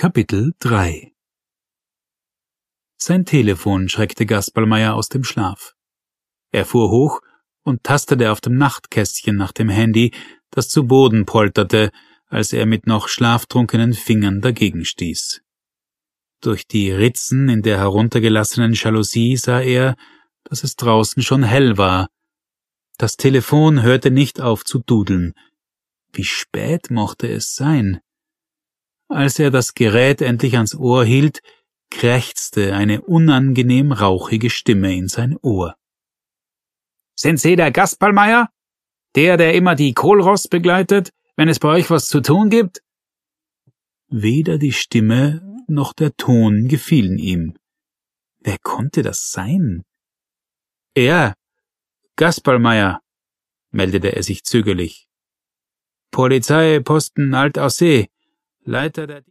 Kapitel 3 Sein Telefon schreckte Gasperlmeier aus dem Schlaf. Er fuhr hoch und tastete auf dem Nachtkästchen nach dem Handy, das zu Boden polterte, als er mit noch schlaftrunkenen Fingern dagegen stieß. Durch die Ritzen in der heruntergelassenen Jalousie sah er, dass es draußen schon hell war. Das Telefon hörte nicht auf zu dudeln. Wie spät mochte es sein? Als er das Gerät endlich ans Ohr hielt, krächzte eine unangenehm rauchige Stimme in sein Ohr. »Sind Sie der Gasperlmeier? Der immer die Kohlrost begleitet, wenn es bei euch was zu tun gibt?« Weder die Stimme noch der Ton gefielen ihm. Wer konnte das sein? »Er, Gasperlmeier«, meldete er sich zögerlich. »Polizeiposten Alt-Aussee, Leiter der